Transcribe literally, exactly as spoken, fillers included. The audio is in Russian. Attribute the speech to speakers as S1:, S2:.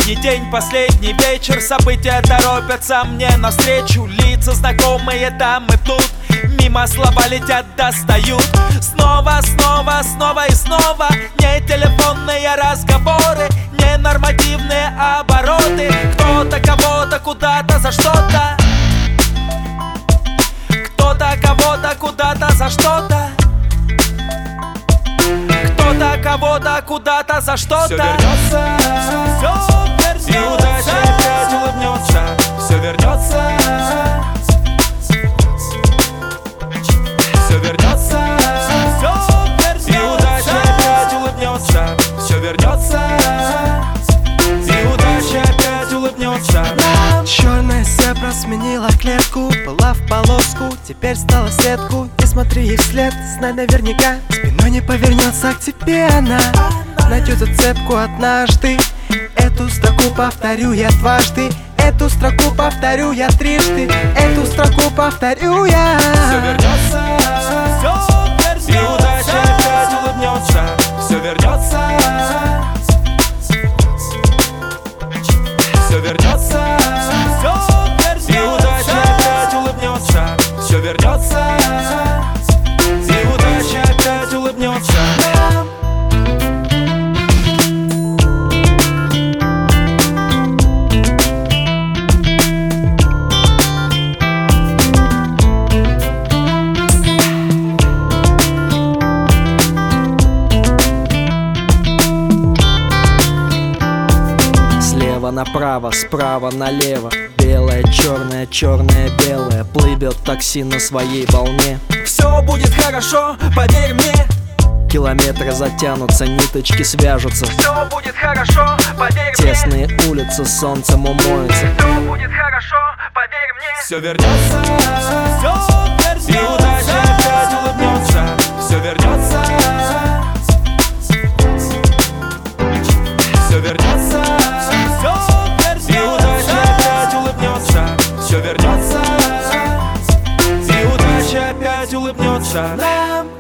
S1: Последний день, последний вечер, события торопятся мне навстречу. Лица знакомые там и тут, мимо слова летят, достают. Снова, снова, снова и снова. Не телефонные разговоры, не нормативные обороты. Кто-то кого-то куда-то за что-то, кто-то кого-то куда-то за что-то, кто-то кого-то куда-то за что-то.
S2: Все вернется, все вернется, и удача опять улыбнется. Все вернется, все вернется, и удача опять улыбнется. Все вернется, и удача опять улыбнется.
S3: Черная зебра сменила клетку, была в полоску, теперь стала сетку. Не смотри ей вслед, знай наверняка, спиной не повернется к тебе она. Найдет зацепку однажды, эту строку повторю я дважды, эту строку повторю я трижды, эту строку повторю я.
S2: Все вернется, и удача опять улыбнется. Все вернется, все вернется, и удача опять улыбнется. Все вернется, и удача опять улыбнется.
S4: Слева направо, справа налево, белое, черное, черное, белое. Плывет такси на своей волне.
S1: Все будет хорошо, поверь мне.
S4: Километры затянутся, ниточки свяжутся.
S1: Все будет хорошо, поверь мне.
S4: Тесные улицы солнцем умоются.
S1: Все будет хорошо, поверь мне.
S2: Все вернется, и удача опять улыбнется. Все вернется, все вернется, и удача опять улыбнется. Все вернется, и удача опять улыбнется нам.